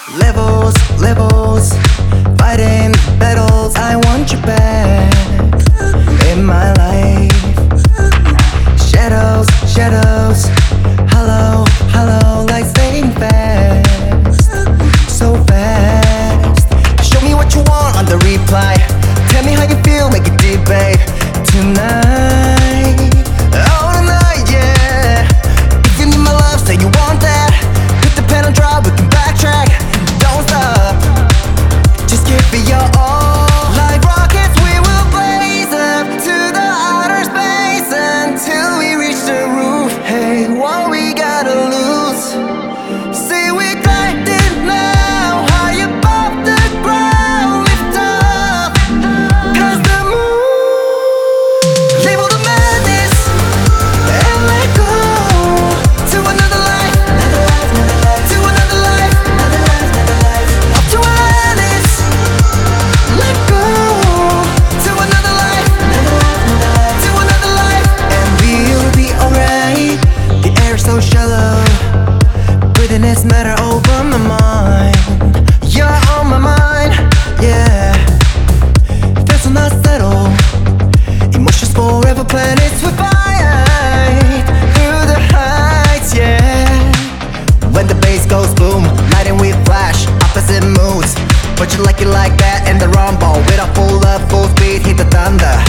Levels, levels, fighting battles. I want you back in my life. Shadows, shadows, hollow, hollow, like fading fast, so fast. Show me what you want on the replay. Tell me how you feel, make it deep, babe. Tonight, oh tonight, yeah. If you need my love, say you want that. Put the pen on dry, we can backtrack. Don't stop, just give me your all. Like rockets, we will blaze up to the outer space until we reach the roof. Hey, what we gotta lose? See, we gliding now, high above the ground. Lift up, 'cause the moon label the madness and let go to another life, to another life, up to Atlantis. Let go to another life, to another life, and we'll be alright. The air's so shallow, breathing is matter over my mind. You're on my mind, yeah. Feels so not settled. Emotions forever, planets we fight through the heights, yeah. When the bass goes boom, lighting we flash, opposite moods. But you like it like that in the rumble, with a full love, full speed, hit the thunder.